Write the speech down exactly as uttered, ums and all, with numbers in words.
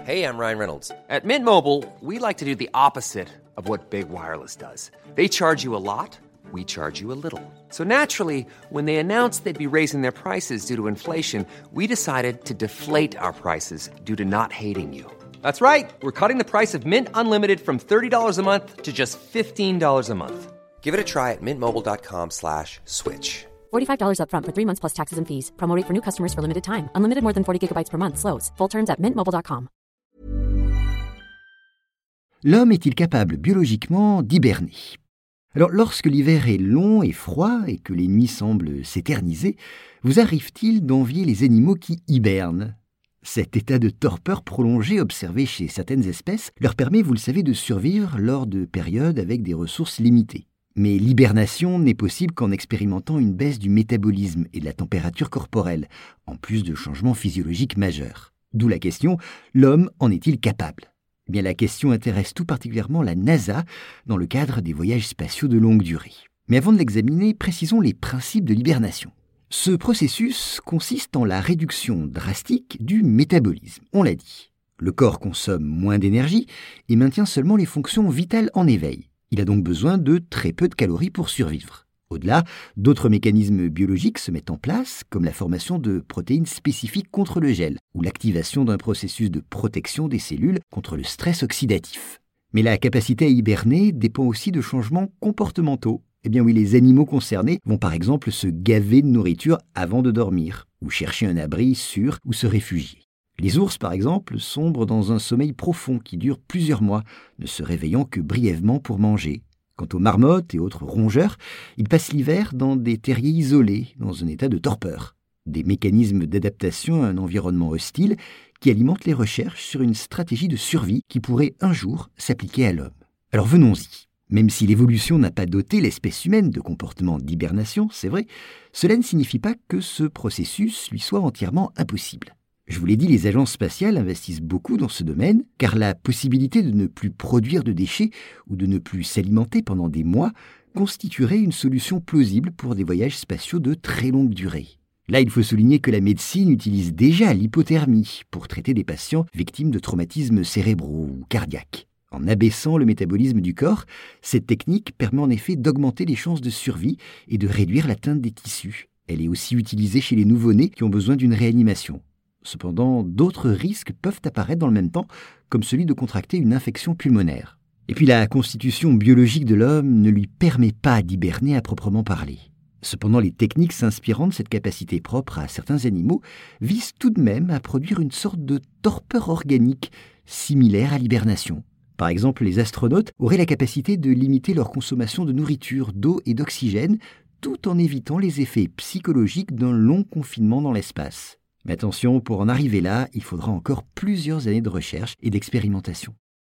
Hey, I'm Ryan Reynolds. At Mint Mobile, we like to do the opposite of what Big Wireless does. They charge you a lot, we charge you a little. So naturally, when they announced they'd be raising their prices due to inflation, we decided to deflate our prices due to not hating you. That's right. We're cutting the price of Mint Unlimited from thirty dollars a month to just fifteen dollars a month. Give it a try at mintmobile.com slash switch. forty-five dollars up front for three months plus taxes and fees. Promo rate for new customers for limited time. Unlimited more than forty gigabytes per month. Slows full terms at mint mobile dot com. L'homme est-il capable biologiquement d'hiberner ? Alors, lorsque l'hiver est long et froid et que les nuits semblent s'éterniser, vous arrive-t-il d'envier les animaux qui hibernent ? Cet état de torpeur prolongé observé chez certaines espèces leur permet, vous le savez, de survivre lors de périodes avec des ressources limitées. Mais l'hibernation n'est possible qu'en expérimentant une baisse du métabolisme et de la température corporelle, en plus de changements physiologiques majeurs. D'où la question, l'homme en est-il capable ? Eh bien, la question intéresse tout particulièrement la NASA dans le cadre des voyages spatiaux de longue durée. Mais avant de l'examiner, précisons les principes de l'hibernation. Ce processus consiste en la réduction drastique du métabolisme, on l'a dit. Le corps consomme moins d'énergie et maintient seulement les fonctions vitales en éveil. Il a donc besoin de très peu de calories pour survivre. Au-delà, d'autres mécanismes biologiques se mettent en place, comme la formation de protéines spécifiques contre le gel, ou l'activation d'un processus de protection des cellules contre le stress oxydatif. Mais la capacité à hiberner dépend aussi de changements comportementaux. Eh bien oui, les animaux concernés vont par exemple se gaver de nourriture avant de dormir, ou chercher un abri sûr où se réfugier. Les ours, par exemple, sombrent dans un sommeil profond qui dure plusieurs mois, ne se réveillant que brièvement pour manger. Quant aux marmottes et autres rongeurs, ils passent l'hiver dans des terriers isolés, dans un état de torpeur. Des mécanismes d'adaptation à un environnement hostile qui alimentent les recherches sur une stratégie de survie qui pourrait un jour s'appliquer à l'homme. Alors venons-y. Même si l'évolution n'a pas doté l'espèce humaine de comportements d'hibernation, c'est vrai, cela ne signifie pas que ce processus lui soit entièrement impossible. Je vous l'ai dit, les agences spatiales investissent beaucoup dans ce domaine, car la possibilité de ne plus produire de déchets ou de ne plus s'alimenter pendant des mois constituerait une solution plausible pour des voyages spatiaux de très longue durée. Là, il faut souligner que la médecine utilise déjà l'hypothermie pour traiter des patients victimes de traumatismes cérébraux ou cardiaques. En abaissant le métabolisme du corps, cette technique permet en effet d'augmenter les chances de survie et de réduire l'atteinte des tissus. Elle est aussi utilisée chez les nouveau-nés qui ont besoin d'une réanimation. Cependant, d'autres risques peuvent apparaître dans le même temps, comme celui de contracter une infection pulmonaire. Et puis la constitution biologique de l'homme ne lui permet pas d'hiberner à proprement parler. Cependant, les techniques s'inspirant de cette capacité propre à certains animaux visent tout de même à produire une sorte de torpeur organique similaire à l'hibernation. Par exemple, les astronautes auraient la capacité de limiter leur consommation de nourriture, d'eau et d'oxygène, tout en évitant les effets psychologiques d'un long confinement dans l'espace. Mais attention, pour en arriver là, il faudra encore plusieurs années de recherche et d'expérimentation.